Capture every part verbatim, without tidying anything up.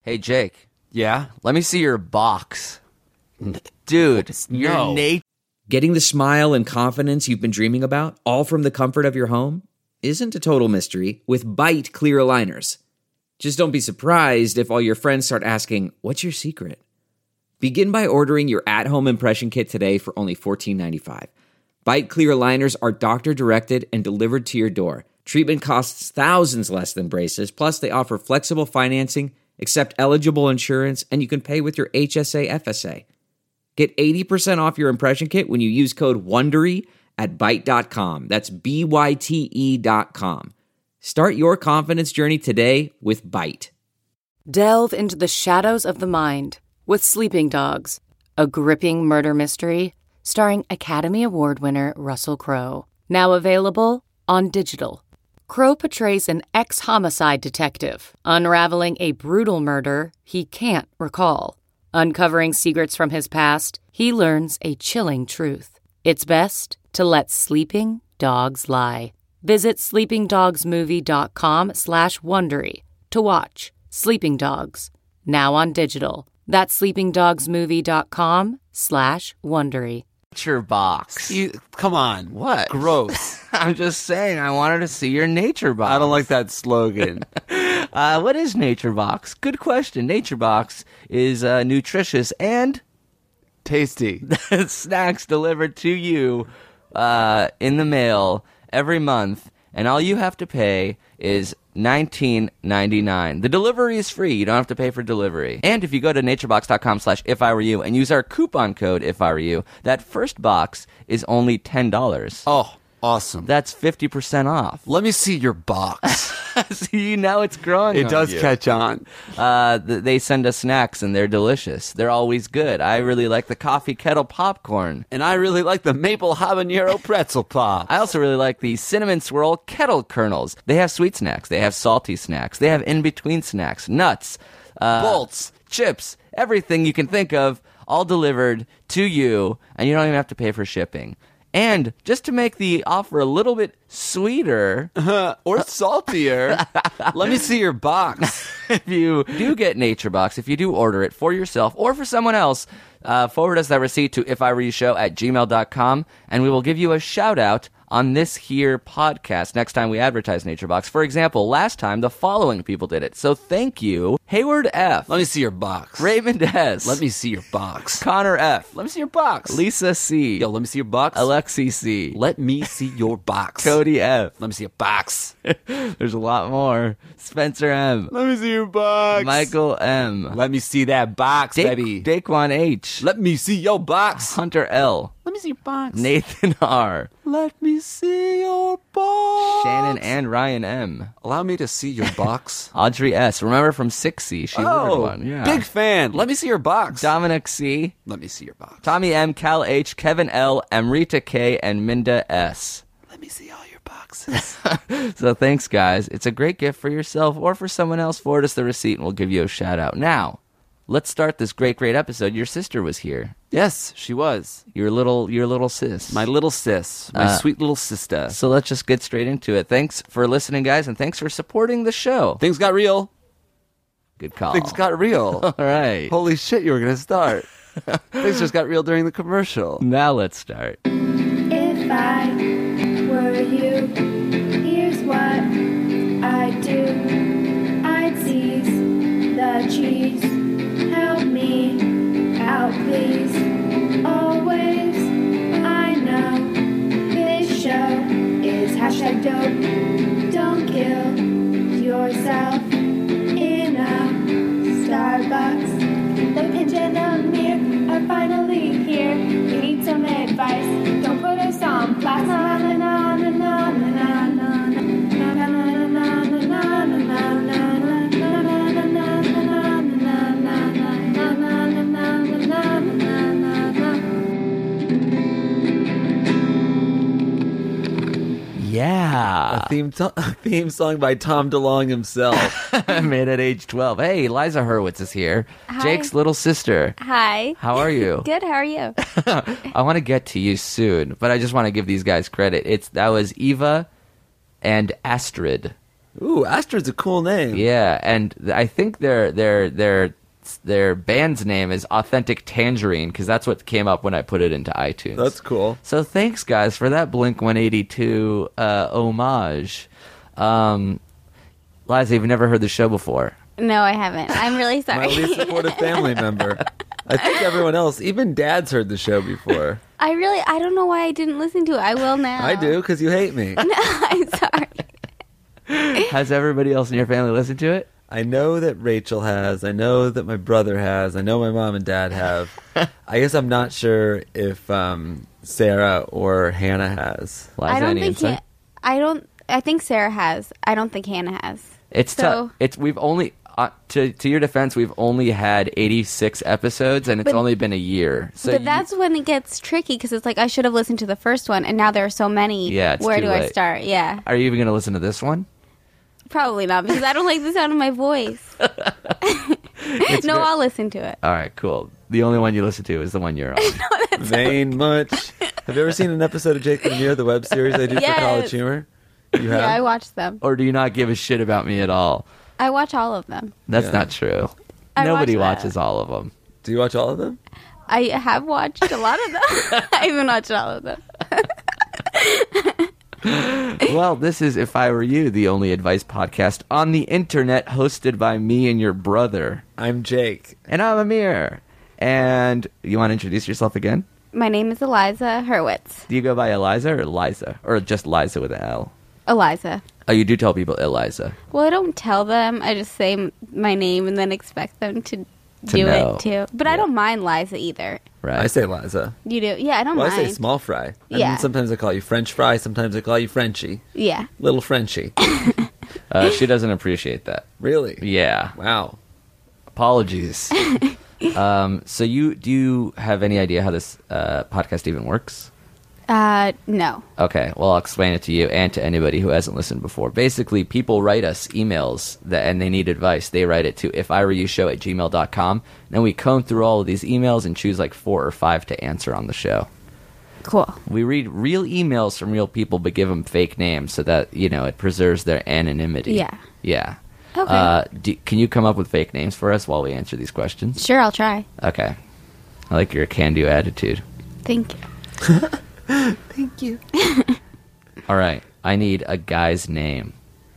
Hey, Jake. Yeah? Let me see your box. Dude, your No. Nate. Getting the smile and confidence you've been dreaming about, all from the comfort of your home, isn't a total mystery with Byte clear aligners. Just don't be surprised if all your friends start asking, what's your secret? Begin by ordering your at-home impression kit today for only fourteen ninety-five. Byte clear aligners are doctor-directed and delivered to your door. Treatment costs thousands less than braces, plus they offer flexible financing, accept eligible insurance, and you can pay with your H S A F S A. Get eighty percent off your impression kit when you use code WONDERY at byte dot com. That's B Y T E dot com. Start your confidence journey today with Byte. Delve into the shadows of the mind with Sleeping Dogs, a gripping murder mystery starring Academy Award winner Russell Crowe. Now available on digital. Crowe portrays an ex-homicide detective unraveling a brutal murder he can't recall. Uncovering secrets from his past, he learns a chilling truth. It's best to let sleeping dogs lie. Visit sleepingdogsmovie.com slash Wondery to watch Sleeping Dogs, now on digital. That's sleepingdogsmovie.com slash Wondery. Nature box. You, come on. What? Gross. I'm just saying, I wanted to see your nature box. I don't like that slogan. Uh, what is Nature Box? Good question. Nature Box is uh, nutritious and Tasty. snacks delivered to you uh, in the mail every month, and all you have to pay is nineteen ninety-nine. The delivery is free. You don't have to pay for delivery. And if you go to naturebox.com slash if I were you and use our coupon code if I were you, that first box is only ten dollars. Oh, awesome. That's fifty percent off. Let me see your box. See, now it's growing It on does you. catch on. Uh, th- they send us snacks, and they're delicious. They're always good. I really like the coffee kettle popcorn. And I really like the maple habanero pretzel pop. I also really like the cinnamon swirl kettle kernels. They have sweet snacks. They have salty snacks. They have in-between snacks, nuts, uh, Bolts. chips, everything you can think of, all delivered to you, and you don't even have to pay for shipping. And just to make the offer a little bit sweeter, Or saltier. Let me see your box. if you do get Nature Box, if you do order it for yourself or for someone else, uh, forward us that receipt to if I were you show at gmail dot com, and we will give you a shout out on this here podcast next time we advertise Nature Box. For example, last time the following people did it. So thank you: Hayward F, Let me see your box. Raymond S, Let me see your box. Connor F, Let me see your box. Lisa C, Yo, let me see your box. Alexi C, Let me see your box. Cody F. Let me see your box. There's a lot more. Spencer M, Let me see your box. Michael M, Let me see that box, Da- baby. Daquan H, Let me see your box. Hunter L, Let me see your box. Nathan R, Let me see your box. Shannon and Ryan M, Allow me to see your box. Audrey S. Remember from six C, she ordered one. Yeah. big fan. Let me see your box. Dominic C, Let me see your box. Tommy M, Cal H, Kevin L, Amrita K, and Minda S. Let me see all your boxes. So thanks, guys. It's a great gift for yourself or for someone else. Forward us the receipt, and we'll give you a shout out. Now, let's start this great, great episode. Your sister was here. Yes, she was. Your little, your little sis. My little sis. My Uh, sweet little sister. So let's just get straight into it. Thanks for listening, guys, and thanks for supporting the show. Things got real. Good call. Things got real. All right. Holy shit, you were going to start. Things just got real during the commercial. Now let's start. If I were you, here's what I'd do. I'd seize the cheese. Help me out, please. Always, I know this show is hashtag dope. Don't kill yourself in a Starbucks. The pinch and the mirror are finally here. You need some advice. Don't put us on blast. Na na na na na na na na na na na na na na na. Yeah. A theme, to- a theme song by Tom DeLonge himself. Made at age twelve. Hey, Liza Hurwitz is here. Hi. Jake's little sister. Hi. How are you? Good, how are you? I want to get to you soon, but I just want to give these guys credit. It's That was Eva and Astrid. Ooh, Astrid's a cool name. Yeah, and th- I think their their their their band's name is Authentic Tangerine because that's what came up when I put it into iTunes. That's cool. So thanks, guys, for that Blink one eighty-two uh, homage. Um, Liza, you've never heard the show before. No, I haven't. I'm really My sorry. least supportive family member. I think everyone else, even Dad's heard the show before. I really, I don't know why I didn't listen to it. I will now. I do, because you hate me. No, I'm sorry. Has everybody else in your family listened to it? I know that Rachel has. I know that my brother has. I know my mom and dad have. I guess I'm not sure if um, Sarah or Hannah has. Liza, I don't any think. insight? Han- I don't. I think Sarah has. I don't think Hannah has. It's So- tough. It's we've only uh, to to your defense, we've only had eighty-six episodes, and it's But- only been a year. So but you- that's when it gets tricky because it's like I should have listened to the first one, and now there are so many. Yeah, it's where too do I late. start? Yeah, are you even going to listen to this one? probably not because I don't like the sound of my voice. It's no, ver- I'll listen to it. All right, cool. The only one you listen to is the one you're on. Vain much. Have you ever seen an episode of Jake and Amir, the web series I do Yes. for College Humor? You have? Yeah, I watch them. Or do you not give a shit about me at all? I watch all of them. That's Yeah. not true. I Nobody watch watches that. all of them. Do you watch all of them? I have watched a lot of them. I even watched all of them. Well, this is If I Were You, the only advice podcast on the internet hosted by me and your brother. I'm Jake. And I'm Amir. And you want to introduce yourself again? My name is Eliza Hurwitz. Do you go by Eliza or Liza? Or just Liza with an L? Eliza. Oh, you do tell people Eliza. Well, I don't tell them. I just say m- my name and then expect them to, To do know. it too. But I don't mind Liza either. Right. I say Liza. You do? Yeah, I don't Well, I mind. say small fry. And Yeah. sometimes I call you French fry. Sometimes I call you Frenchie. Yeah. Little Frenchie. Uh, she doesn't appreciate that. Really? Yeah. Wow. Apologies. um, so you do you have any idea how this uh, podcast even works? Uh, no. Okay, well, I'll explain it to you and to anybody who hasn't listened before. Basically, people write us emails that, and they need advice. They write it to if I were you show at gmail dot com. Then we comb through all of these emails and choose like four or five to answer on the show. Cool. We read real emails from real people, but give them fake names so that, you know, it preserves their anonymity. Yeah. Yeah. Okay. Uh, do, can you come up with fake names for us while we answer these questions? Sure, I'll try. Okay. I like your can-do attitude. Thank you. Thank you. All right. I need a guy's name.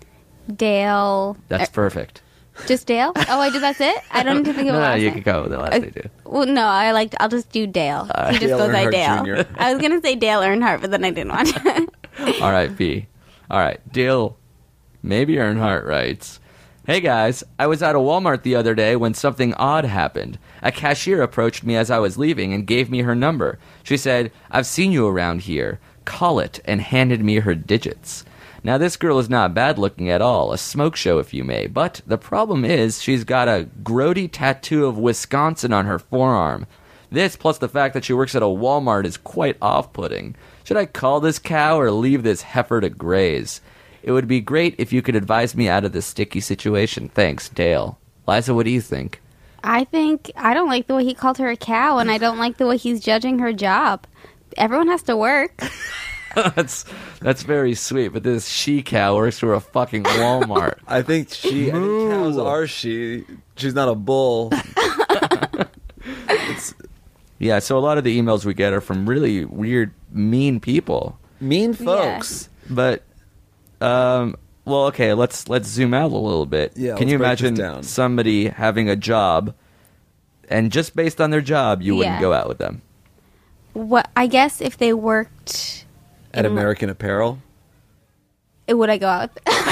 Dale. That's uh, perfect. just Dale? Oh, I did. That's it? I don't need to think of No, a no, last you name. can go with the last Uh, name, too. Well, no, I like. I'll just do Dale. he just Dale goes by Earnhardt Dale. Junior I was gonna say Dale Earnhardt, but then I didn't want to. All right, B. All right, Dale. Maybe Earnhardt writes, "Hey guys, I was at a Walmart the other day when something odd happened. A cashier approached me as I was leaving and gave me her number. She said, 'I've seen you around here. Call it,' and handed me her digits. Now this girl is not bad looking at all, a smoke show if you may, but the problem is she's got a grody tattoo of Wisconsin on her forearm. This, plus the fact that she works at a Walmart, is quite off-putting. Should I call this cow or leave this heifer to graze? It would be great if you could advise me out of this sticky situation. Thanks, Dale." Liza, what do you think? I think I don't like the way he called her a cow, and I don't like the way he's judging her job. Everyone has to work. that's that's very sweet, but this she-cow works for a fucking Walmart. I think she. I think cows are she. She's not a bull. It's Yeah, so a lot of the emails we get are from really weird, mean people. mean folks. But, um, well, okay, let's let's zoom out a little bit. Yeah, Can you let's break this imagine down. somebody having a job, and just based on their job, you wouldn't Yeah. go out with them? What I guess if they worked, At in- American Apparel. would I go out?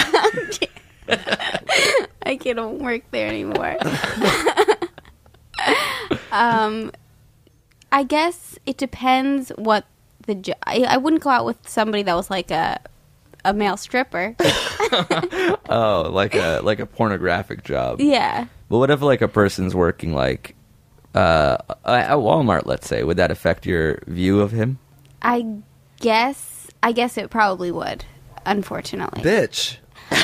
I can't work there anymore. um, I guess it depends what the jo- I, I wouldn't go out with somebody that was like a a male stripper. Oh, like a like a pornographic job. Yeah. But what if like a person's working like uh, at Walmart, let's say? Would that affect your view of him? I guess I guess it probably would, unfortunately. Bitch.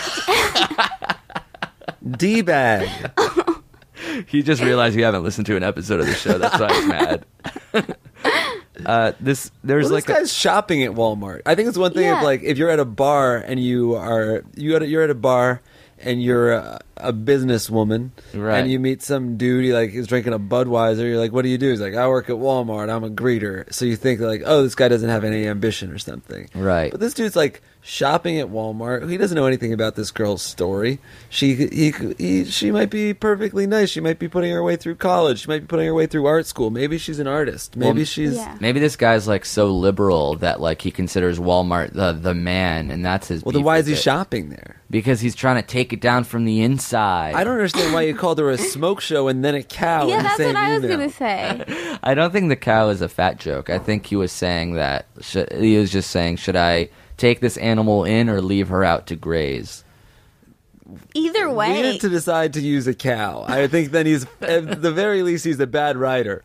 D-bag. He just realized you haven't listened to an episode of the show. That's why he's mad. Uh, this there's Well, like this a, guy's shopping at Walmart. I think it's one thing Yeah. if like if you're at a bar and you are you at a, you're at a bar and you're a, a businesswoman Right. and you meet some dude he like is drinking a Budweiser. You're like, what do you do? He's like, I work at Walmart. I'm a greeter. So you think like, oh, this guy doesn't have any ambition or something. Right. But this dude's like shopping at Walmart. He doesn't know anything about this girl's story. She he, he she might be perfectly nice. She might be putting her way through college. She might be putting her way through art school. Maybe she's an artist. Maybe Well, she's Yeah. maybe this guy's like so liberal that like he considers Walmart the the man, and that's his. well. Then beef why with is he it. shopping there? Because he's trying to take it down from the inside. I don't understand why you called her a smoke show and then a cow. Yeah, in the that's same what I was email. gonna say. I don't think the cow is a fat joke. I think he was saying that should, he was just saying, should I take this animal in or leave her out to graze? Either We way, need to decide to use a cow. I think then he's, at the very least, he's a bad writer.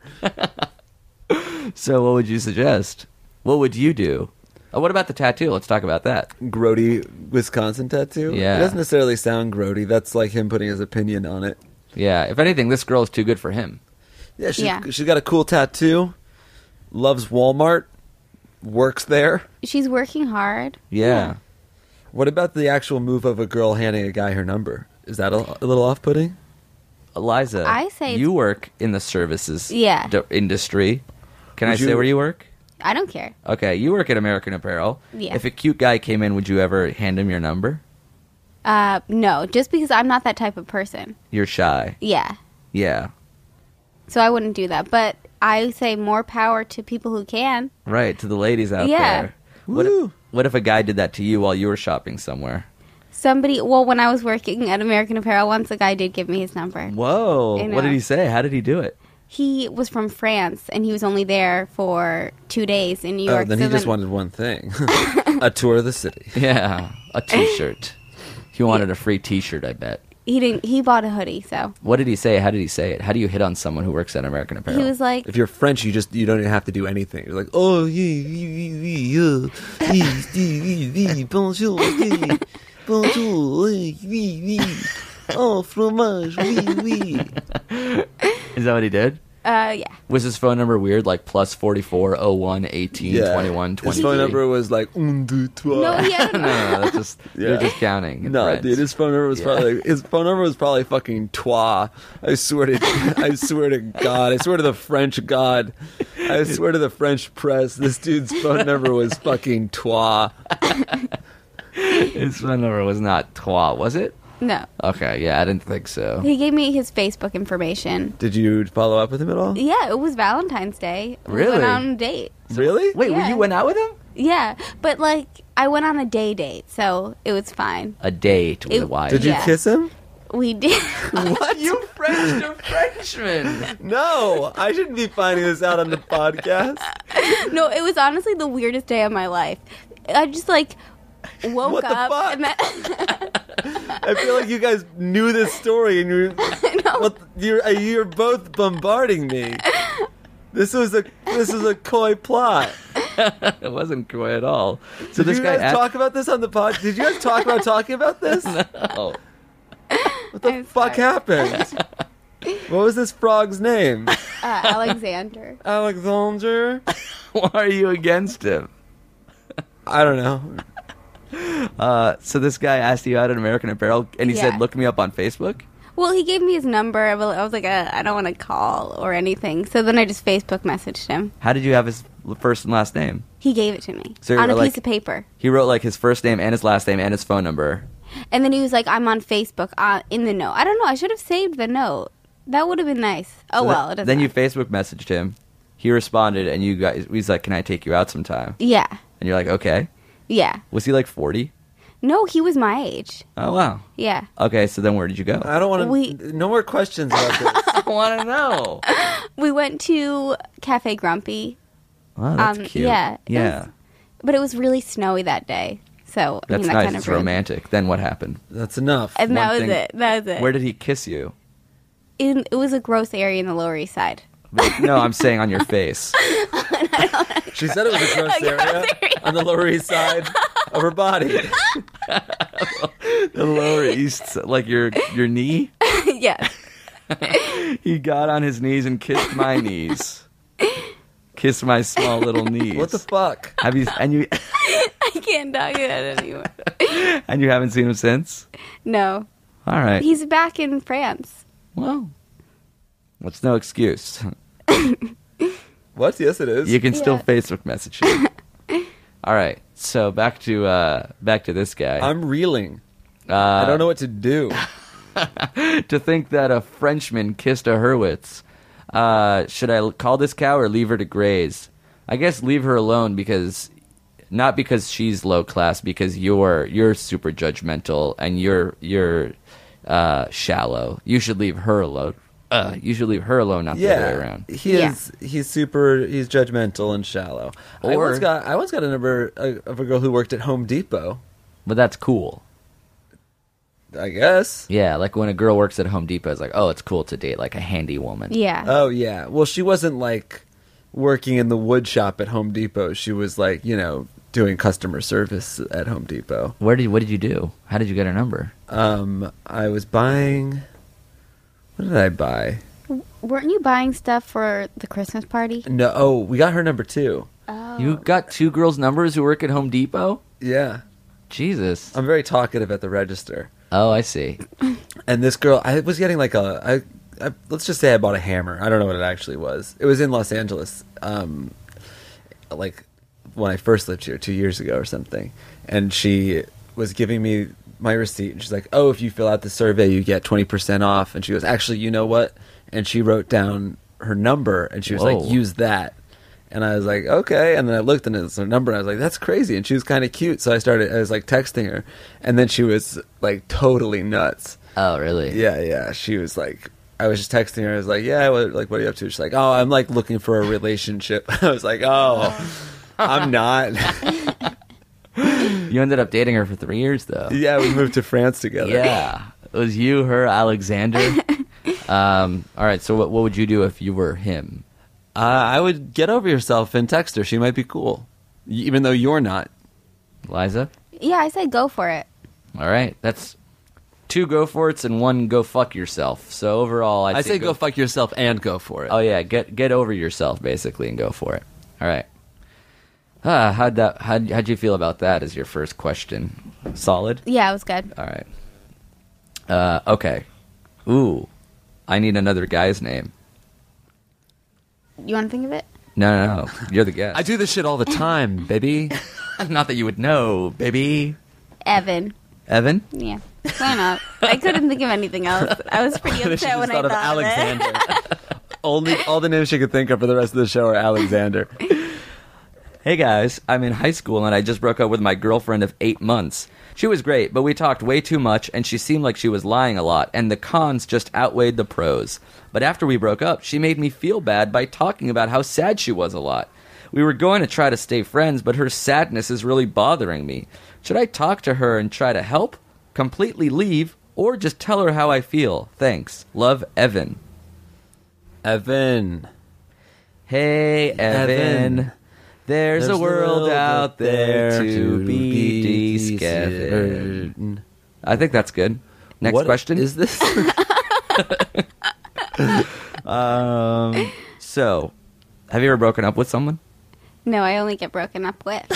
So what would you suggest? What would you do? Oh, what about the tattoo? Let's talk about that. Grody, Wisconsin tattoo? Yeah. It doesn't necessarily sound grody. That's like him putting his opinion on it. Yeah, if anything, this girl is too good for him. Yeah, she's, Yeah. she's got a cool tattoo, loves Walmart, works there. she's working hard. Yeah. What about the actual move of a girl handing a guy her number? Is that a, a little off-putting? Eliza, I say you work in the services Yeah. d- industry. Can I Would say you- where you work? I don't care. Okay, you work at American Apparel. Yeah. If a cute guy came in, would you ever hand him your number? Uh, no, just because I'm not that type of person. You're shy. Yeah, Yeah. so I wouldn't do that. But I say more power to people who can. Right, to the ladies out Yeah. there. What Woo. if, what if a guy did that to you while you were shopping somewhere? Somebody, well, when I was working at American Apparel, once a guy did give me his number. Whoa. I know. What did he say? How did he do it? He was from France, and he was only there for two days in New Oh, York. then so he just wanted one thing. A tour of the city. Yeah, a t-shirt. He wanted a free t-shirt, I bet. He didn't. He bought a hoodie, so What did he say? How did he say it? How do you hit on someone who works at American Apparel? he was like, If you're French, you just you don't even have to do anything. You're like, oh, yeah, oui, oui, oui, uh, oui, oui, oui, oui, bonjour, oui, bonjour, oui, oui, oui, oh, fromage, oui, oui. Is that what he did? uh, yeah. Was his phone number weird, like plus forty-four oh one eighteen twenty-one His twenty-three? phone number was like un, deux, trois. No, he had No, no, no, that's just you're Yeah. just counting. in No, French. dude, his phone number was Yeah. probably his phone number was probably fucking trois. I swear to, I swear to God, I swear to the French God, I swear to the French press, this dude's phone number was fucking trois. His phone number was not trois, was it? No, Okay, yeah, I didn't think so. he gave me his Facebook information. Did you follow up with him at all? Yeah, it was Valentine's Day. We Really? went on a date. Really? Wait, Yeah. you went out with him? Yeah, but like I went on a day date, so it was fine. A date with It- a wife. Did you Yeah. kiss him? We did. What? You French to Frenchman. No, I shouldn't be finding this out on the podcast. No, it was honestly the weirdest day of my life. I just like woke What the up fuck? and then I feel like you guys knew this story, and you're what, you're uh, you're both bombarding me. This was a this was a coy plot. It wasn't coy at all. So Did this you guy guys asked- talk about this on the pod? Did you guys talk about talking about this? Oh. What the I'm fuck sorry. happened? What was this frog's name? uh, Alexander. Alexander? Why are you against him? I don't know. Uh, so this guy asked you out at American Apparel, and he Yeah. said, "Look me up on Facebook." Well, he gave me his number, but I was like, uh, I don't want to call or anything. So then I just Facebook messaged him. How did you have his first and last name? He gave it to me So on a like- piece of paper. He wrote like his first name and his last name and his phone number. And then he was like, I'm on Facebook uh, in the note. I don't know. I should have saved the note. That would have been nice. Oh, So well, th- it doesn't Then you matter. Facebook messaged him. He responded, and you guys, he's like, "Can I take you out sometime?" Yeah. And you're like, "Okay." Yeah. Was he like forty? No, he was my age. Oh wow. Yeah. Okay, so then where did you go? I don't want to. We- No more questions about this. I want to know. We went to Cafe Grumpy, Wow, that's Um, cute. yeah, it yeah. was- but it was really snowy that day. So, I That's mean, that nice. kind of It's ruined- romantic. Then what happened? That's enough. And One that was thing- it. That was it. Where did he kiss you? in, it was a gross area in the Lower East Side. Like, no, I'm saying on your face. She said it was a gross area on the Lower East Side of her body. The Lower East, like your your knee. Yes. He got on his knees and kissed my knees. Kissed kiss my small little knees. What the fuck? Have you and you I can't talk about it anymore. and you haven't seen him since? No. All right. He's back in France. Well, that's no excuse. What? Yes, it is. You can still Yeah. Facebook message him. All right. So back to uh, back to this guy. I'm reeling. uh, I don't know what to do. to think that a Frenchman kissed a Hurwitz. Uh, should I l- call this cow or leave her to graze? I guess leave her alone because, not because she's low class, because you're you're super judgmental and you're you're uh, shallow. You should leave her alone. Uh, you should leave her alone, not the other way Yeah, around. he Yeah. is. He's super. He's judgmental and shallow. I Or- once got. I once got a number uh, of a girl who worked at Home Depot. But that's cool. I guess. Yeah, like when a girl works at Home Depot, it's like, oh, it's cool to date like a handy woman. Yeah. Oh yeah. Well, she wasn't like working in the wood shop at Home Depot. She was like, you know, doing customer service at Home Depot. Where did you, what did you do? How did you get her number? Um, I was buying. What did I buy? Weren't you buying stuff for the Christmas party? No. Oh, we got her number two. Oh. You got two girls' numbers who work at Home Depot? Yeah. Jesus. I'm very talkative at the register. Oh, I see. And this girl, I was getting like a, I, I, let's just say I bought a hammer. I don't know what it actually was. It was in Los Angeles, um, like when I first lived here two years ago or something. And she was giving me my receipt, and she's like, "Oh, if you fill out the survey, you get twenty percent off." And she goes, "Actually, you know what?" And she wrote down her number, and she was Whoa. like, "Use that." And I was like, okay. And then I looked and it's her number. And I was like, that's crazy. And she was kind of cute. So I started, I was like texting her. And then she was like totally nuts. Oh, really? Yeah, yeah. She was like, I was just texting her. I was like, yeah, what, like, what are you up to? She's like, oh, I'm like looking for a relationship. I was like, oh, I'm not. You ended up dating her for three years, though. Yeah, we moved to France together. Yeah. It was you, her, Alexander. um, all right, so what, what would you do if you were him? Uh, I would get over yourself and text her. She might be cool. Y- Even though you're not. Liza? Yeah, I said go for it. All right. That's two go for it's and one go fuck yourself. So overall, I'd I say go fuck yourself and go for it. Oh, yeah. Get get over yourself, basically, and go for it. All right. Ah, how'd, that, how'd, how'd you feel about that as your first question? Solid? Yeah, it was good. All right. Uh, okay. Ooh. I need another guy's name. You want to think of it? No, no, no. You're the guest. I do this shit all the time, baby. Not that you would know, baby. Evan. Evan? Yeah. Why not? I couldn't think of anything else. I was pretty She upset just when I thought of thought of it. Alexander. Only all the names she could think of for the rest of the show are Alexander. Hey guys, I'm in high school and I just broke up with my girlfriend of eight months. She was great, but we talked way too much and she seemed like she was lying a lot, and the cons just outweighed the pros. But after we broke up, she made me feel bad by talking about how sad she was a lot. We were going to try to stay friends, but her sadness is really bothering me. Should I talk to her and try to help, completely leave, or just tell her how I feel? Thanks. Love, Evan. Evan. Hey, Evan. Evan. There's, a world out there to, to be be discovered. discovered. I think that's good. Next What question. is this? um, so, have you ever broken up with someone? No, I only get broken up with.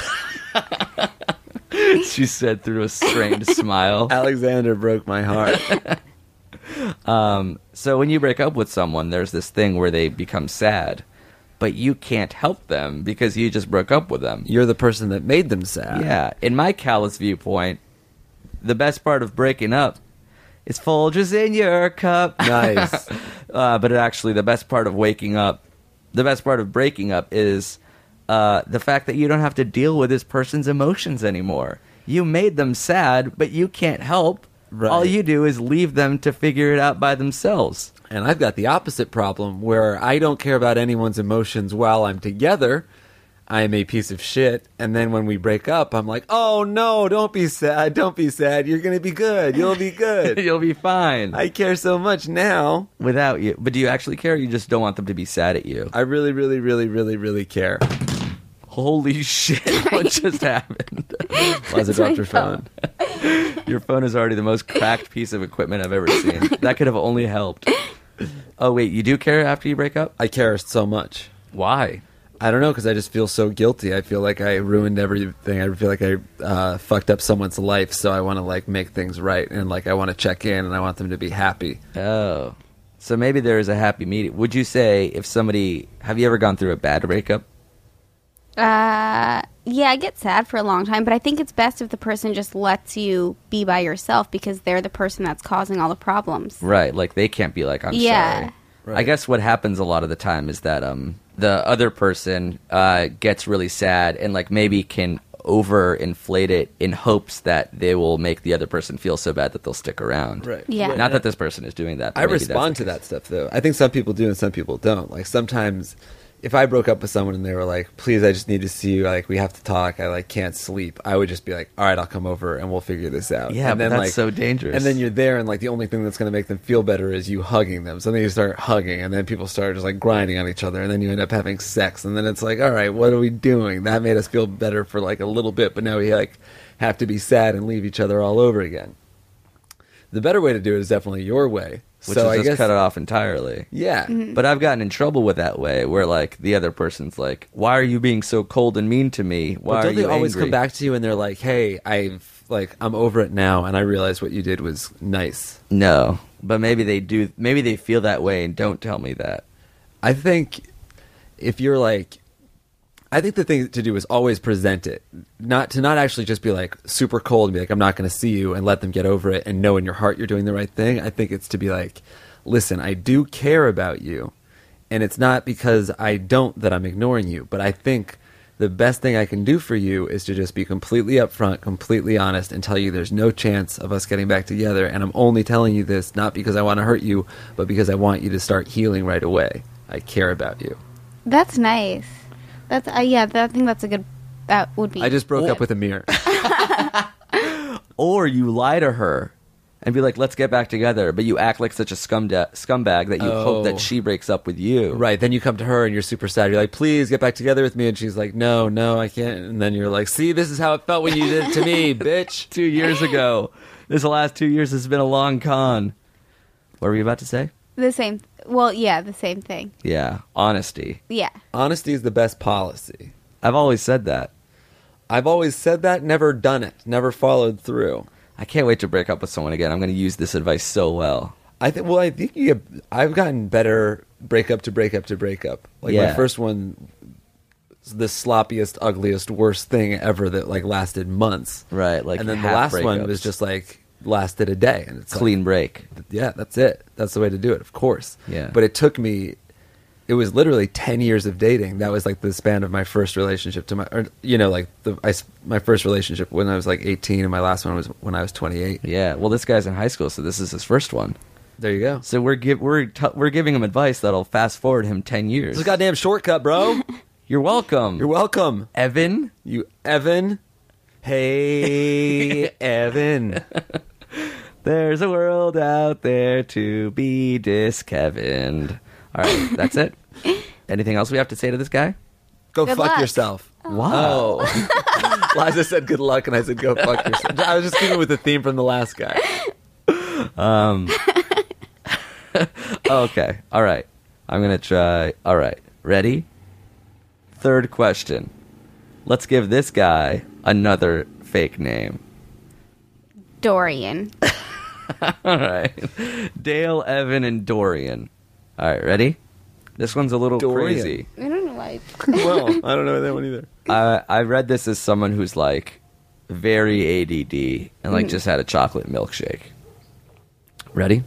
She said through a strained smile. Alexander broke my heart. Um, so when you break up with someone, there's this thing where they become sad, but you can't help them because you just broke up with them. You're the person that made them sad. Yeah, in my callous viewpoint, the best part of breaking up is Folgers in your cup. Nice. uh, but it actually, the best part of waking up, the best part of breaking up is uh, the fact that you don't have to deal with this person's emotions anymore. You made them sad, but you can't help. Right. All you do is leave them to figure it out by themselves. And I've got the opposite problem where I don't care about anyone's emotions while I'm together. I am a piece of shit. And then when we break up, I'm like, oh no, don't be sad. Don't be sad. You're going to be good. You'll be good. You'll be fine I care so much now. without you. But do you actually care? Or you just don't want them to be sad at you? I really, really, really, really, really care. Holy shit! What just happened? Liza dropped her phone. phone. Your phone is already the most cracked piece of equipment I've ever seen. That could have only helped. Oh wait, you do care after you break up? I care so much. Why? I don't know, because I just feel so guilty. I feel like I ruined everything. I feel like I uh, fucked up someone's life, so I want to like make things right, and like I want to check in, and I want them to be happy. Oh, so maybe there is a happy medium. Would you say if somebody, have you ever gone through a bad breakup? Uh, yeah, I get sad for a long time, but I think it's best if the person just lets you be by yourself because they're the person that's causing all the problems. Right, like they can't be like, I'm Yeah. sorry. Right. I guess what happens a lot of the time is that um the other person uh gets really sad and like maybe can overinflate it in hopes that they will make the other person feel so bad that they'll stick around. Right. Yeah. Not that this person is doing that. but I maybe that's respond the to case. that stuff, though. I think some people do and some people don't. Like, sometimes if I broke up with someone and they were like, please, I just need to see you, like, we have to talk, I, like, can't sleep, I would just be like, all right, I'll come over and we'll figure this out. Yeah, and but then, that's like, so dangerous. And then you're there, and, like, the only thing that's going to make them feel better is you hugging them. So then you start hugging, and then people start just, like, grinding on each other, and then you end up having sex, and then it's like, all right, what are we doing? That made us feel better for, like, a little bit, but now we, like, have to be sad and leave each other all over again. The better way to do it is definitely your way. Which so is I just guess, cut it off entirely. Yeah. But I've gotten in trouble with that way, where like the other person's like, "Why are you being so cold and mean to me? Why But are don't they you always angry?" come back to you and they're like, "Hey, I've like I'm over it now, and I realize what you did was nice." No, but maybe they do. Maybe they feel that way and don't tell me that. I think if you're like, I think the thing to do is always present it, not to not actually just be like super cold and be like, "I'm not going to see you," and let them get over it and know in your heart you're doing the right thing. I think it's to be like, listen, I do care about you, and it's not because I don't that I'm ignoring you, but I think the best thing I can do for you is to just be completely upfront, completely honest, and tell you there's no chance of us getting back together, and I'm only telling you this not because I want to hurt you, but because I want you to start healing right away. I care about you. That's nice. That's uh, yeah. That, I think that's a good. That would be. I just broke up with Amir. Or you lie to her and be like, "Let's get back together," but you act like such a scumda- scumbag that you hope Oh. that she breaks up with you. Right, then you come to her and you're super sad. You're like, please get back together with me. And she's like, no, no, I can't. And then you're like, see, this is how it felt when you did it to me, bitch. Two years ago. This last two years has been a long con. What were you about to say? the same. Well, yeah, the same thing. Yeah, honesty. Yeah. Honesty is the best policy. I've always said that. I've always said that, never done it, never followed through. I can't wait to break up with someone again. I'm going to use this advice so well. I think. Well, I think you get, I've gotten better breakup to breakup to breakup. Like Yeah. my first one, was the sloppiest, ugliest, worst thing ever that like lasted months. Right, like and then the half last one breakups. was just like lasted a day, and it's like, Clean break. yeah, that's it. That's the way to do it, of course. Yeah. But it took me, it was literally ten years of dating. That was like the span of my first relationship to my, or, you know, like the I, my first relationship when I was like eighteen, and my last one was when I was twenty-eight. Yeah, well, this guy's in high school, so this is his first one. There you go. So we're give, we're t- we're giving him advice that'll fast forward him ten years. It's a goddamn shortcut, bro. You're welcome. You're welcome. Evan. You, Evan. Hey, Evan. There's a world out there to be dis-Kevined. All right, that's it. Anything else we have to say to this guy? Go Good fuck luck. yourself. Wow. Oh. Liza said good luck, and I said go fuck yourself. I was just keeping with the theme from the last guy. Um. Okay. All right. I'm gonna try. All right. Ready? Third question. Let's give this guy another fake name. Dorian. All right. Dale, Evan, and Dorian. All right. Ready? This one's a little Dorian. crazy. I don't know why. Well, I don't know that one either. I I read this as someone who's like very A D D and like just had a chocolate milkshake. Ready?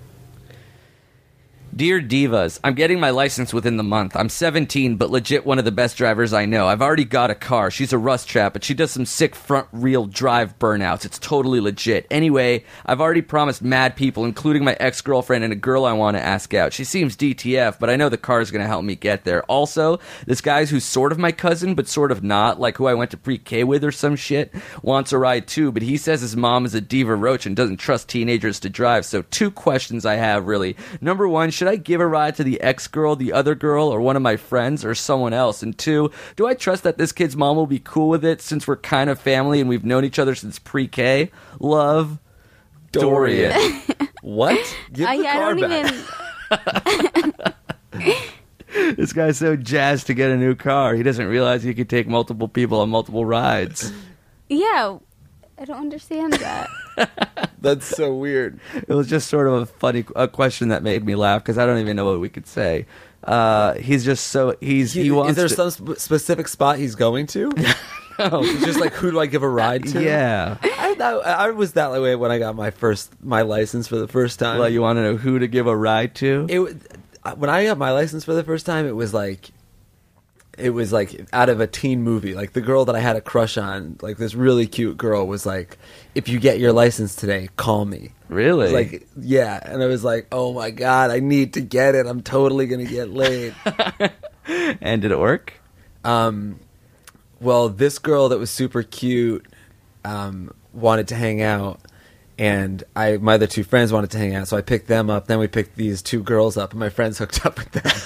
Dear Divas, I'm getting my license within the month. I'm seventeen, but legit one of the best drivers I know. I've already got a car. She's a rust trap, but she does some sick front wheel drive burnouts. It's totally legit. Anyway, I've already promised mad people, including my ex-girlfriend and a girl I want to ask out. She seems D T F, but I know the car's going to help me get there. Also, this guy's who's sort of my cousin, but sort of not, like who I went to pre-K with or some shit, wants a ride too, but he says his mom is a diva roach and doesn't trust teenagers to drive. So two questions I have, really. Number one, should I give a ride to the ex-girl, the other girl, or one of my friends, or someone else? And two, do I trust that this kid's mom will be cool with it since we're kind of family and we've known each other since pre-K? Love, Dorian. What? Give I, the I car don't back. even. This guy's so jazzed to get a new car. He doesn't realize he could take multiple people on multiple rides. Yeah, I don't understand that. That's so weird. It was just sort of a funny a question that made me laugh because I don't even know what we could say. Uh, he's just so he's he, He- wants is there to, some sp- specific spot he's going to? It's just like, who do I give a ride to? yeah. I, that, I was that way when I got my first my license for the first time. Well, you want to know who to give a ride to? it w- when I got my license for the first time, it was like it was like out of a teen movie. Like the girl that I had a crush on, like this really cute girl, was like, "If you get your license today, call me." Really? I was like, yeah, and I was like, "Oh my god, I need to get it. I'm totally gonna get laid." And did it work? Um, well, this girl that was super cute um, wanted to hang out, and I my other two friends wanted to hang out, so I picked them up. Then we picked these two girls up, and my friends hooked up with them.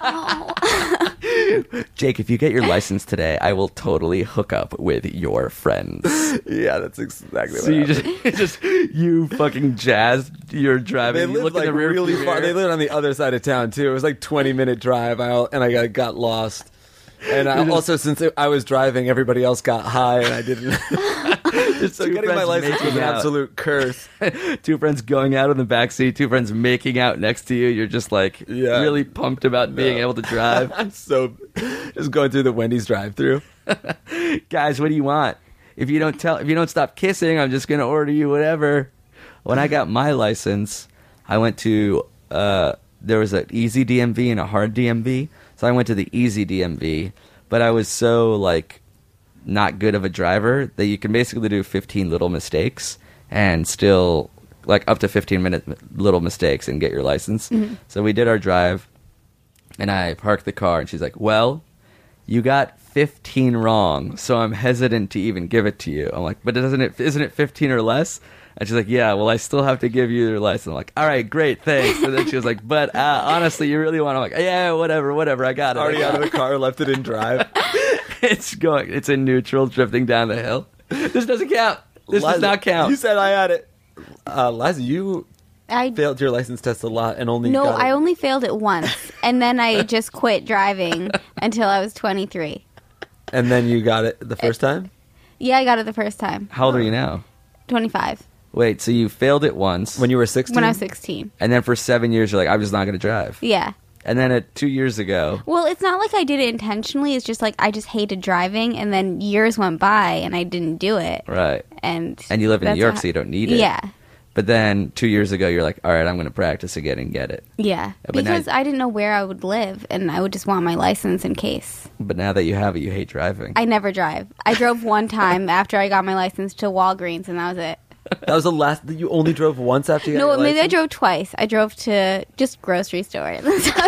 Jake, if you get your license today, I will totally hook up with your friends. Yeah, that's exactly So what you happened. just, just you fucking jazzed. You're driving. They you lived look in like the rear really view far. mirror. They lived on the other side of town too. It was like twenty minute drive, I, and I got, got lost. And I, also, since I was driving, everybody else got high, and I didn't. Just So two getting my friends license was making an out. absolute curse. Two friends going out in the backseat, two friends making out next to you. You're just like Yeah. really pumped about being No. able to drive. I'm so just going through the Wendy's drive-through. Guys, what do you want? If you don't tell, if you don't stop kissing, I'm just gonna order you whatever. When I got my license, I went to uh, there was an easy D M V and a hard D M V. So I went to the easy D M V, but I was so like not good of a driver that you can basically do fifteen little mistakes and still like up to fifteen minute little mistakes and get your license. So we did our drive, and I parked the car, and she's like, "Well, you got fifteen wrong, so I'm hesitant to even give it to you." I'm like, "But doesn't it isn't it fifteen or less?" And she's like, "Yeah, well, I still have to give you your license." I'm like, "All right, great, thanks." And then she was like, "But uh, honestly, you really want?" I'm like, "Yeah, whatever, whatever. I got it." I Already got out of it." the car, left it in drive. It's going. It's in neutral, drifting down the hill. This doesn't count. This does Liza, not count. You said I had it. Uh, Liza, you I failed your license test a lot and only no, got it. I only failed it once, and then I just quit driving until I was twenty-three. And then you got it the first time? Yeah, I got it the first time. How old are you now? twenty-five. Wait, so you failed it once, When you were sixteen? When I was sixteen. and then for seven years you're like, I'm just not going to drive. Yeah. And then at two years ago, Well, it's not like I did it intentionally. It's just like I just hated driving, and then years went by, and I didn't do it. right? And And you live in that's New York, how- so you don't need it. Yeah. But then two years ago, you're like, all right, I'm going to practice again and get it. Yeah. but now- Because I didn't know where I would live, and I would just want my license in case. But now that you have it, you hate driving. I never drive. I drove one time after I got my license to Walgreens, and that was it. That was the last. You only drove once after you got No, your maybe I license? drove twice. I drove to just grocery stores.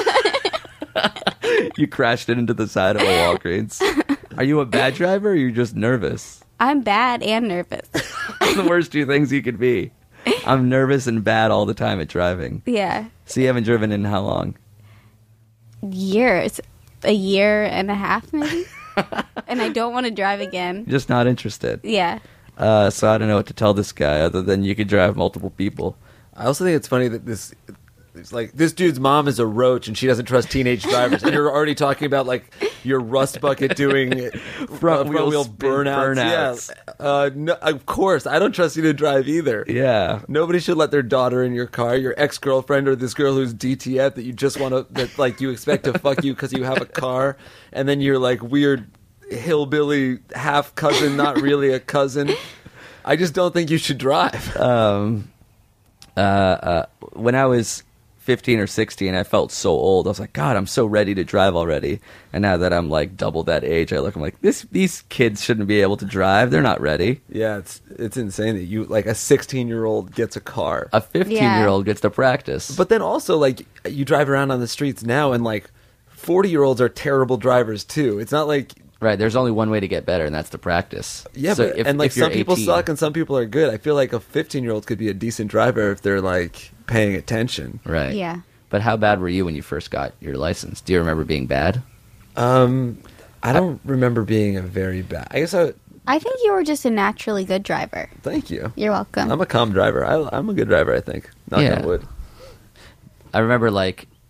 You crashed it into the side of a Walgreens. Are you a bad driver, or are you just nervous? I'm bad and nervous. The worst two things you could be. I'm nervous and bad all the time at driving. Yeah. So you haven't driven in how long? Years. A year and a half, maybe? And I don't want to drive again. Just not interested. Yeah. Uh, so I don't know what to tell this guy other than you could drive multiple people. I also think it's funny that this. It's like, this dude's mom is a roach and she doesn't trust teenage drivers. And you're already talking about, like, your rust bucket doing Front uh, wheel wheel spin burnouts. burnouts. Yeah. Uh, no, of course. I don't trust you to drive either. Yeah. Nobody should let their daughter in your car, your ex-girlfriend, or this girl who's D T F that you just want to, that, like, you expect to fuck you because you have a car. And then you're, like, weird hillbilly half cousin, not really a cousin. I just don't think you should drive. Um, uh, uh, when I was fifteen or sixteen, I felt so old. I was like, God, I'm so ready to drive already. And now that I'm like double that age, I look, I'm like, this, these kids shouldn't be able to drive. They're not ready. Yeah, it's it's insane that you, like, a sixteen-year-old gets a car. A fifteen-year-old gets to practice. But then also, like, you drive around on the streets now, and, like, forty-year-olds are terrible drivers, too. It's not like... Right, there's only one way to get better, and that's to practice. Yeah, So but, if- and, like, if you're some people eighteen suck and some people are good. I feel like a fifteen-year-old could be a decent driver if they're, like, paying attention. Right. Yeah. But how bad were you when you first got your license? Do you remember being bad? Um, I don't remember being a very bad... I guess I... I think you were just a naturally good driver. Thank you. You're welcome. I'm a calm driver. I, I'm a good driver, I think. Knock Yeah. on wood. I remember, like,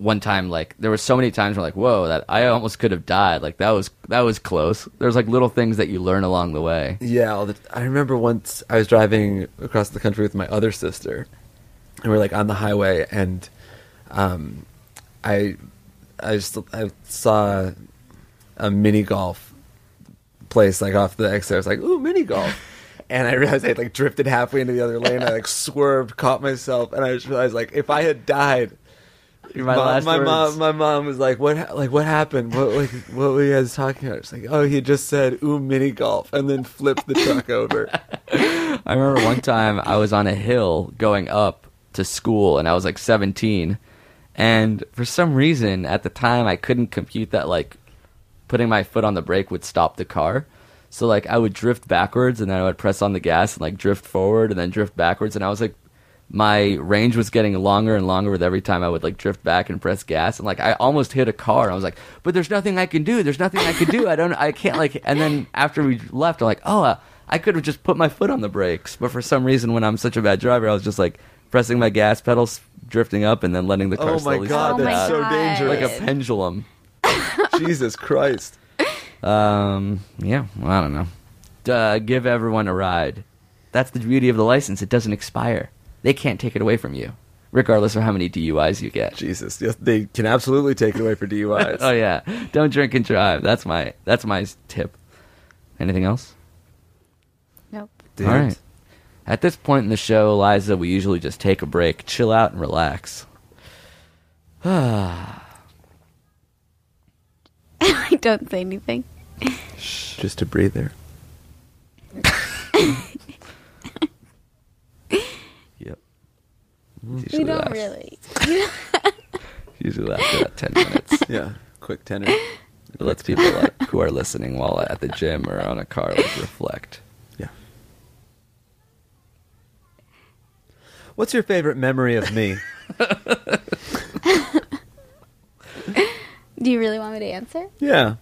one time, like there were so many times where like, whoa, that I almost could have died. Like that was that was close. There's like little things that you learn along the way. Yeah, all the, I remember once I was driving across the country with my other sister, and we're like on the highway, and um, I I just I saw a mini golf place like off the exit. I was like, ooh, mini golf. And I realized I had like drifted halfway into the other lane. I like swerved, caught myself, and I just realized like if I had died, My my, last my words. mom, my mom was like, "What? ha- Like what happened? What? Like what were you guys talking about?" It's like, "Oh, he just said ooh mini golf," and then flipped the truck over. I remember one time I was on a hill going up to school, and I was like seventeen, and for some reason at the time I couldn't compute that like putting my foot on the brake would stop the car. So like I would drift backwards, and then I would press on the gas and like drift forward, and then drift backwards, and I was like, my range was getting longer and longer with every time I would like drift back and press gas, and like I almost hit a car. And I was like, but there's nothing I can do. There's nothing I can do. I don't. I can't like. And then after we left, I'm like, oh, uh, I could have just put my foot on the brakes. But for some reason, when I'm such a bad driver, I was just like pressing my gas pedals, drifting up, and then letting the car Oh my slowly god, Oh slide my that's so God. dangerous! like a pendulum. Jesus Christ! Um, yeah, well, I don't know. Uh, give everyone a ride. That's the beauty of the license. It doesn't expire. They can't take it away from you, regardless of how many D U Is you get. Jesus, yes, they can absolutely take it away for D U Is. Oh yeah, don't drink and drive. That's my that's my tip. Anything else? Nope. Dude. All right. At this point in the show, Liza, we usually just take a break, chill out, and relax. I don't say anything. Just to breathe there. Yep. We Usually don't lasts- really. Usually lasts about ten minutes. Yeah, quick tenor. It lets people uh, who are listening while at the gym or on a car like, reflect. Yeah. What's your favorite memory of me? Do you really want me to answer? Yeah.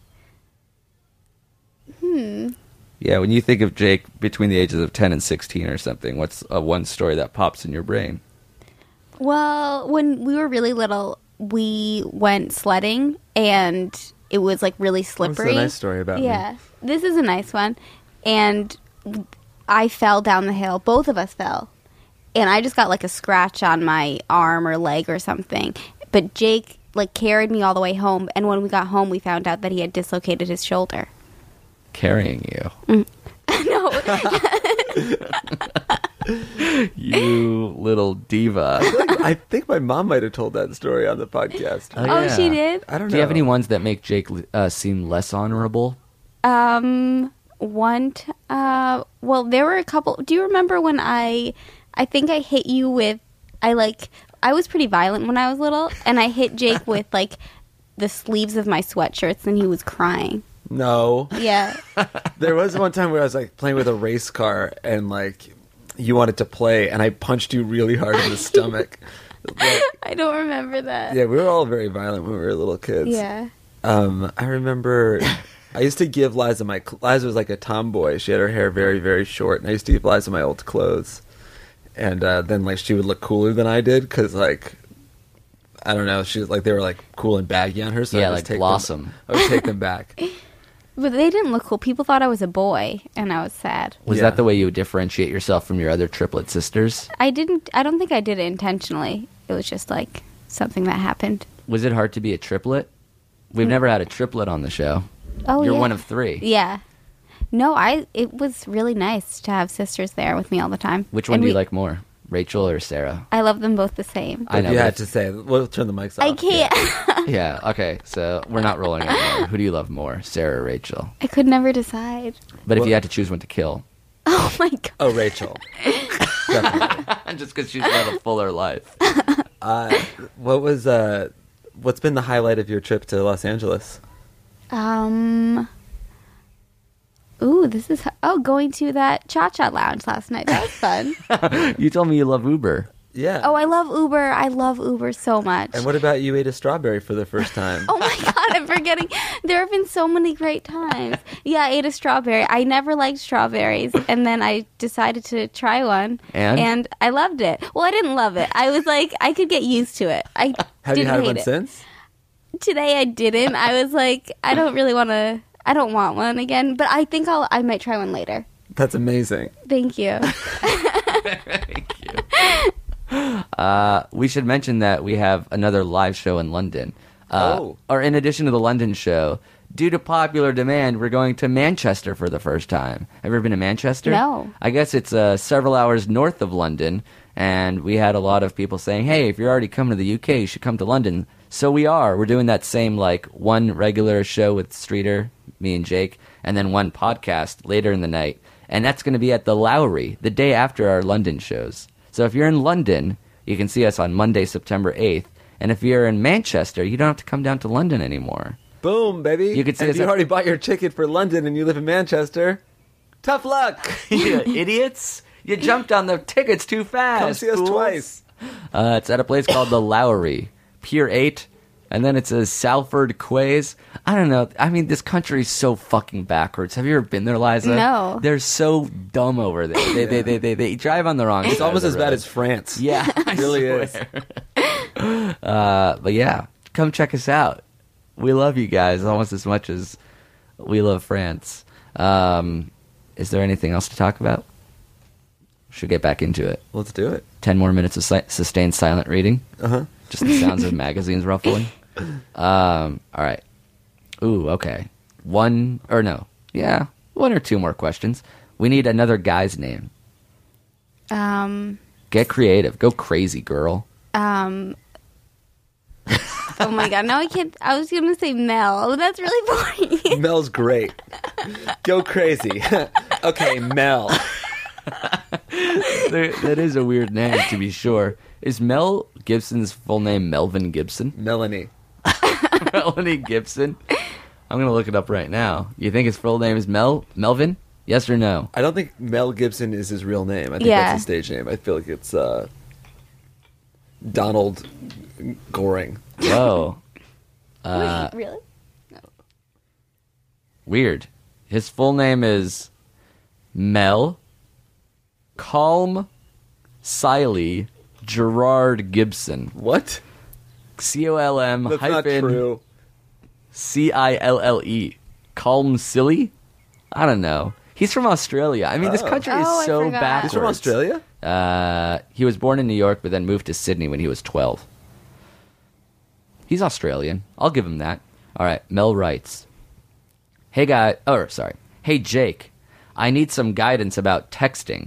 Hmm. Yeah, when you think of Jake between the ages of ten and sixteen or something, what's uh, one story that pops in your brain? Well, when we were really little, we went sledding, and it was like really slippery. What's the nice story about me? Yeah, this is a nice one. And I fell down the hill. Both of us fell, and I just got like a scratch on my arm or leg or something. But Jake like carried me all the way home, and when we got home, we found out that he had dislocated his shoulder. Carrying you. No, You little diva. I think my mom might have told that story on the podcast. Oh, oh, yeah. she did. I don't know. Do you have any ones that make Jake uh, seem less honorable? Um, one. T- uh, well, there were a couple. Do you remember when I? I think I hit you with. I like. I was pretty violent when I was little, and I hit Jake with like the sleeves of my sweatshirts, and he was crying. No. Yeah. There was one time where I was like playing with a race car and like you wanted to play and I punched you really hard in the stomach. Like, I don't remember that. yeah, we were all very violent when we were little kids. Yeah. Um, I remember I used to give Liza my cl- Liza was like a tomboy. She had her hair very very short, and I used to give Liza my old clothes. And uh, then like she would look cooler than I did because like I don't know, she was like they were like cool and baggy on her. So Yeah, I just like take Blossom. Them, I would take them back. But they didn't look cool. People thought I was a boy, and I was sad. Was Yeah. that the way you would differentiate yourself from your other triplet sisters? I didn't. I don't think I did it intentionally. It was just like something that happened. Was it hard to be a triplet? We've never had a triplet on the show. Oh, You're yeah. one of three. Yeah. No, I. It was really nice to have sisters there with me all the time. Which one And do you we- like more, Rachel or Sarah? I love them both the same. I know. you but had if- to say, we'll turn the mics off. I can't. Yeah, okay, so we're not rolling anymore. Who do you love more, Sarah or Rachel? I could never decide. But if Well- you had to choose one to kill, Oh my god. Oh, Rachel. Definitely. just because she's had a fuller life. Uh, what was uh, what's been the highlight of your trip to Los Angeles? Um. Ooh, this is oh going to that Cha Cha Lounge last night. That was fun. You told me you love Uber. Yeah. Oh, I love Uber. I love Uber so much. And what about you ate a strawberry for the first time? Oh my God, I'm forgetting. There have been so many great times. Yeah, I ate a strawberry. I never liked strawberries. And then I decided to try one. And? I loved it. Well, I didn't love it. I was like, I could get used to it. I Have didn't you had hate one it. since? Today I didn't. I was like, I don't really want to, I don't want one again. But I think I'll, I might try one later. That's amazing. Thank you. Thank you. Uh, we should mention that we have another live show in London. Uh, Oh. Or in addition to the London show, due to popular demand, we're going to Manchester for the first time. Have you ever been to Manchester? No. I guess it's uh, several hours north of London, and we had a lot of people saying, hey, if you're already coming to the U K, you should come to London. So we are. We're doing that same, like, one regular show with Streeter, me and Jake, and then one podcast later in the night. And that's going to be at the Lowry, the day after our London shows. So if you're in London, you can see us on Monday, September eighth. And if you're in Manchester, you don't have to come down to London anymore. Boom, baby. You could say and it's if you a- already bought your ticket for London and you live in Manchester, tough luck. You idiots! You jumped on the tickets too fast. Come see us fools. twice. Uh, it's at a place called the Lowry, Pier eight, and then it says Salford Quays. I don't know. I mean, this country's so fucking backwards. Have you ever been there, Liza? No. They're so dumb over there. They they, they, they, they drive on the wrong It's side almost of as the bad road. as France. Yeah, It really is. is. Uh, but yeah, come check us out. We love you guys almost as much as we love France. Um, is there anything else to talk about? Should get back into it. Let's do it. Ten more minutes of si- sustained silent reading. Uh-huh. Just the sounds of magazines ruffling. Um, all right. Ooh, okay. One, or no. Yeah, one or two more questions. We need another guy's name. Um, Get creative. Go crazy, girl. um, oh my God. No, I can't. I was going to say Mel. Oh, that's really boring. Mel's great. Go crazy. Okay, Mel. There, that is a weird name, to be sure. Is Mel Gibson's full name Melvin Gibson? Melanie. Melanie Gibson? I'm going to look it up right now. You think his full name is Mel Melvin? Yes or no? I don't think Mel Gibson is his real name. I think Yeah. that's his stage name. I feel like it's uh, Donald Goring. Whoa. Uh, Wait, really? Weird. His full name is Mel Calm Siley Gerard Gibson. What? C O L M That's not hyphen true. C I L L E. Calm Silly? I don't know. He's from Australia. I mean, this Oh. country Oh, I is so forgot. backwards. He's from Australia? Uh, he was born in New York, but then moved to Sydney when he was twelve. He's Australian. I'll give him that. All right. Mel writes, "Hey guy, or sorry, hey Jake, I need some guidance about texting.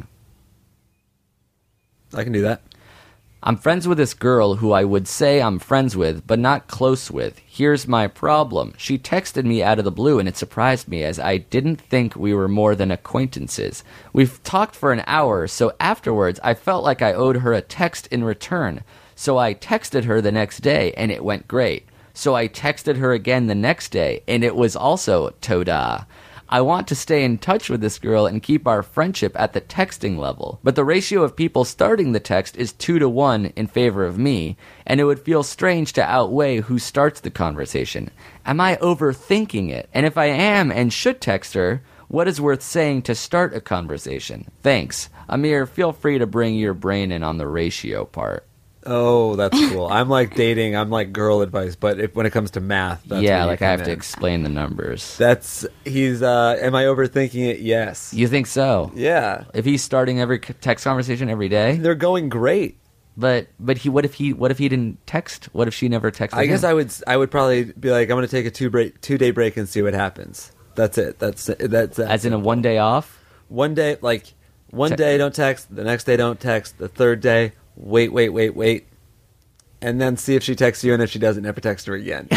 I can do that. I'm friends with this girl who I would say I'm friends with, but not close with. Here's my problem. She texted me out of the blue, and it surprised me as I didn't think we were more than acquaintances. We've talked for an hour, so afterwards I felt like I owed her a text in return. So I texted her the next day, and it went great. So I texted her again the next day, and it was also toda. I want to stay in touch with this girl and keep our friendship at the texting level, but the ratio of people starting the text is two to one in favor of me, and it would feel strange to outweigh who starts the conversation. Am I overthinking it? And if I am and should text her, what is worth saying to start a conversation? Thanks. Amir, feel free to bring your brain in on the ratio part." Oh, that's cool. I'm like dating. I'm like girl advice, but if, when it comes to math, that's yeah, where you like I come have to in. explain the numbers. That's he's. uh Am I overthinking it? Yes. You think so? Yeah. If he's starting every c- text conversation every day? They're going great. But but he what if he what if he didn't text? What if she never texted I guess him? I would. I would probably be like, I'm going to take a two break, two day break and see what happens. That's it. That's that's As in a one day off? one day. Like one Te- day, don't text. The next day, don't text. The third day, wait, wait, wait, wait, and then see if she texts you. And if she doesn't, never text her again.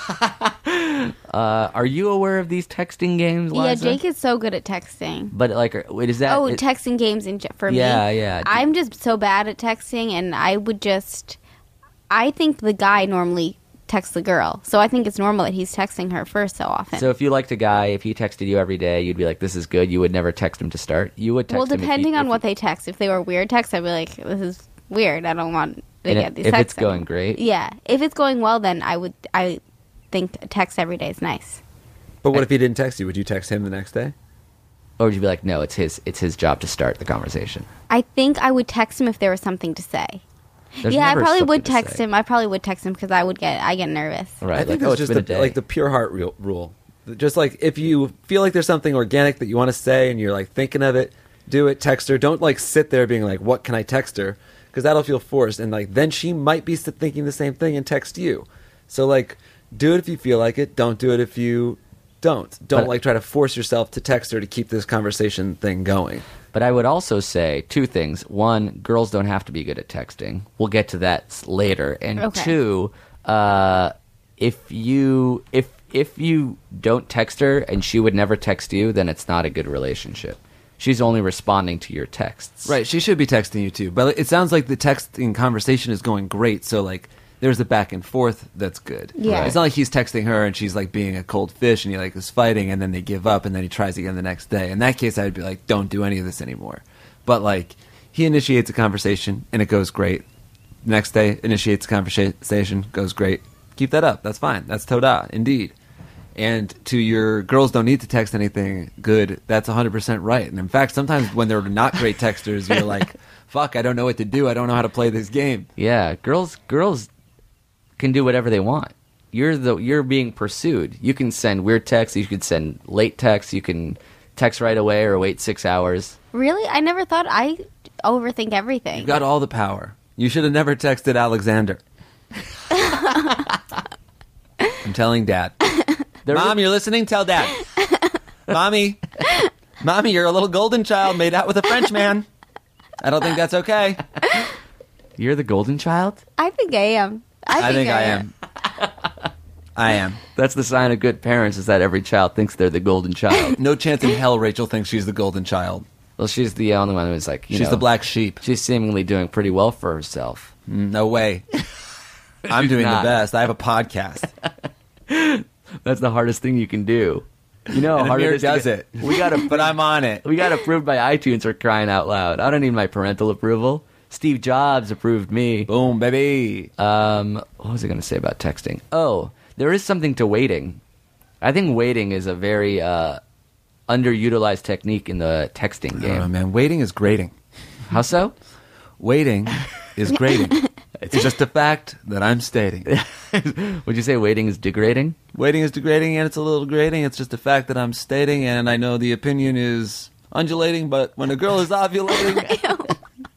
Uh, are you aware of these texting games, Yeah, Liza? Jake is so good at texting. But like, are- wait, is that? Oh, it- texting games in, ge- for me. Yeah, yeah. I'm just so bad at texting, and I would just. I think the guy normally texts the girl, so I think it's normal that he's texting her first so often. So if you liked a guy, if he texted you every day, you'd be like, "This is good." You would never text him to start. You would text well, him. if he- depending on if what he- they text. If they were weird texts, I'd be like, "This is weird. I don't want to And get if, these if texts it's going anymore. great, Yeah, if it's going well, then I would. I think a text every day is nice. But what if he didn't text you? Would you text him the next day? or would you be like, no, it's his, it's his job to start the conversation? I think I would text him if there was something to say. There's yeah, I never probably something would to text say. him. I probably would text him because I would get I get nervous. Right, I think like, oh, that's it's just been a the, day. like the pure heart real, rule. Just like if you feel like there's something organic that you want to say and you're like thinking of it, do it. Text her. Don't like sit there being like, "What can I text her?" Because that'll feel forced, and like then she might be sit- thinking the same thing and text you. So like, do it if you feel like it. Don't do it if you don't. Don't But- like try to force yourself to text her to keep this conversation thing going. But I would also say two things. One, girls don't have to be good at texting. We'll get to that s- later. And Okay. two, uh, if you if if you don't text her and she would never text you, then it's not a good relationship. She's only responding to your texts. Right, she should be texting you too. But it sounds like the texting conversation is going great, so like there's a back and forth that's good. Yeah. It's not like he's texting her and she's like being a cold fish and he like is fighting and then they give up and then he tries again the next day. In that case I'd be like, don't do any of this anymore. But like he initiates a conversation and it goes great. Next day initiates a conversation, goes great. Keep that up. That's fine. That's Toda, indeed. And to your girls don't need to text anything good, that's one hundred percent right. And in fact, sometimes when they're not great texters, you're like, fuck, I don't know what to do. I don't know how to play this game. Yeah, girls girls can do whatever they want. You're the you're being pursued. You can send weird texts, you can send late texts, you can text right away or wait six hours. Really, I never thought I overthink everything. You've got all the power. You should have never texted Alexander. I'm telling Dad. There Mom, you're listening? Tell Dad. Mommy. Mommy, you're a little golden child made out with a French man. I don't think that's okay. You're the golden child? I think I am. I think, I think I am. I am. That's the sign of good parents, is that every child thinks they're the golden child. No chance in hell Rachel thinks she's the golden child. Well, she's the only one who's like, you She's know, the black sheep. she's seemingly doing pretty well for herself. No way. I'm doing not. the best. I have a podcast. That's the hardest thing you can do. You know how And hard Amir it is to does get- it. We got to But I'm on it. we got approved by iTunes for crying out loud. I don't need my parental approval. Steve Jobs approved me. Boom, baby. Um, what was I going to say about texting? Oh, there is something to waiting. I think waiting is a very uh, underutilized technique in the texting Oh, game. man. Waiting is grating. How so? Waiting is grating. It's just a fact that I'm stating. Would you say waiting is degrading? Waiting is degrading and it's a little grating. It's just a fact that I'm stating, and I know the opinion is undulating, but when a girl is ovulating,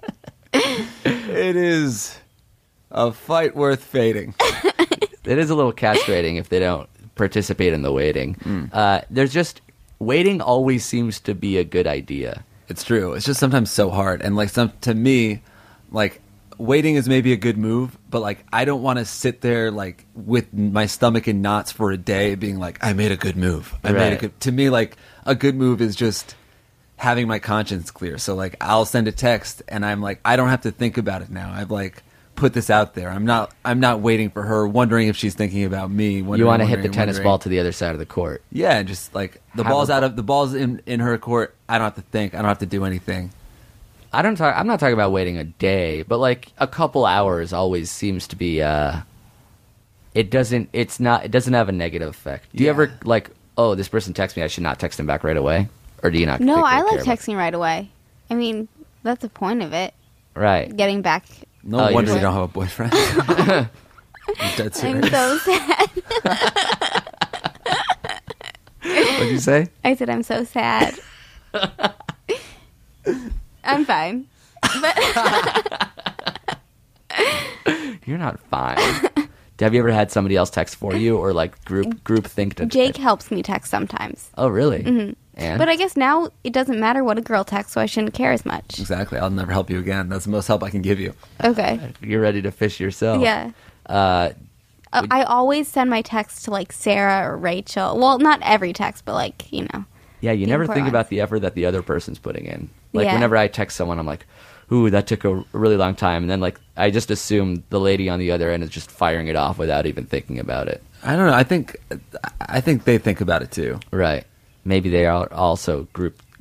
it is a fight worth fading. It is a little castrating if they don't participate in the waiting. Mm. Uh, there's just waiting always seems to be a good idea. It's true. It's just sometimes so hard. And like some to me, like waiting is maybe a good move, but like I don't want to sit there like with my stomach in knots for a day being like, I made a good move. I made a Right. good to me like a good move is just having my conscience clear. So like I'll send a text and I'm like, I don't have to think about it now. I've like put this out there. I'm not I'm not waiting for her, wondering if she's thinking about me. You wondering, want to hit the wondering, tennis wondering. ball to the other side of the court. Yeah, and just like the Have ball's a- out of the ball's in, in her court. I don't have to think. I don't have to do anything. I don't talk. I'm not talking about waiting a day, but like a couple hours always seems to be. Uh, it doesn't. It's not. It doesn't have a negative effect. Do you Yeah. ever like? Oh, this person texts me. I should not text him back right away, or do you not? No, I particularly like care about- texting right away. I mean, that's the point of it. Right. Getting back. No Oh, you wonder just- you don't have a boyfriend. I'm dead I'm serious. so sad. What'd you say? I said I'm so sad. I'm fine. You're not fine. Have you ever had somebody else text for you, or like group group think to Jake helps me text sometimes. Oh, really? Mm-hmm. And But I guess now it doesn't matter what a girl texts, so I shouldn't care as much. Exactly. I'll never help you again. That's the most help I can give you. Okay. you're ready to fish yourself. Yeah. Uh, Uh, I always send my text to like Sarah or Rachel. Well, not every text, but like, you know. yeah. You The never think important about the effort that the other person's putting in. Like Yeah. whenever I text someone, I'm like, "Ooh, that took a really long time," and then like I just assume the lady on the other end is just firing it off without even thinking about it. I don't know. I think I think they think about it too. Right. Maybe they are also group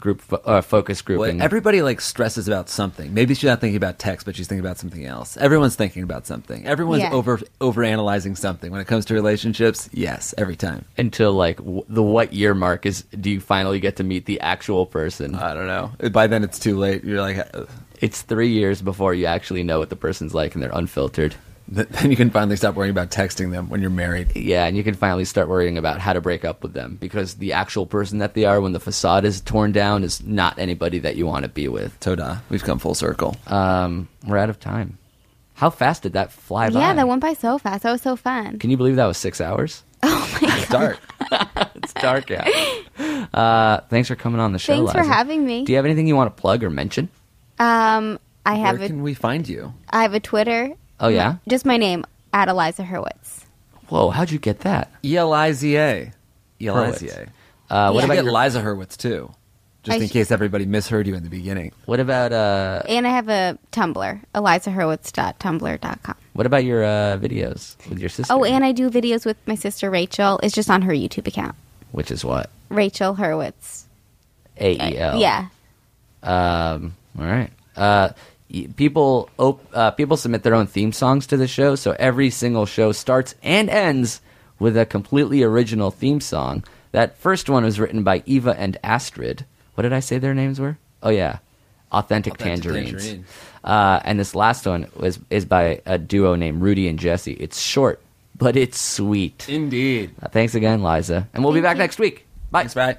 group fo- uh, focus Well, grouping. everybody like stresses about something. Maybe she's not thinking about text, but she's thinking about something else. Everyone's thinking about something. Everyone's Yeah. over over analyzing something when it comes to relationships. Yes, every time. Until like w- the what year mark is, do you finally get to meet the actual person? I don't know. By then it's too late. You're like, uh, It's three years before you actually know what the person's like, and they're unfiltered. th- then you can finally stop worrying about texting them when you're married. Yeah, and you can finally start worrying about how to break up with them, because the actual person that they are when the facade is torn down is not anybody that you want to be with. Toda, we've come full circle. Um, we're out of time. How fast did that fly by? Yeah, that went by so fast. That was so fun. Can you believe that was six hours? Oh my god. Start. It's dark out. Uh, thanks for coming on the show, Thanks for Liza. having me. Do you have anything you want to plug or mention? Um, I have Where a can we find you? I have a Twitter. Oh, yeah? Just my name, at Eliza Hurwitz. Whoa, how'd you get that? E L I Z A. E L I Z Hurwitz. A. Uh, what Yeah. about get your, Liza Hurwitz too, just I in sh- case everybody misheard you in the beginning. what about uh, And I have a Tumblr, eliza hurwitz dot tumblr dot com. what about your uh, videos with your sister? Oh, and I do videos with my sister Rachel. It's just on her YouTube account. Which is what? Rachel Hurwitz. A E L. Yeah. Um, all right. Uh, y- people op- uh, people submit their own theme songs to the show, so every single show starts and ends with a completely original theme song. That first one was written by Eva and Astrid. What did I say their names were? Oh yeah, Authentic, Authentic Tangerines. Tangerine. Uh, and this last one was is by a duo named Rudy and Jesse. It's short, but it's sweet. Indeed. Uh, thanks again, Liza, and we'll be Thank back you. next week. Bye. Thanks, right.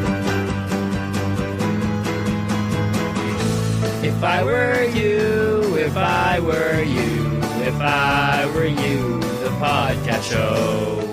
If I were you, if I were you, if I were you, the podcast show.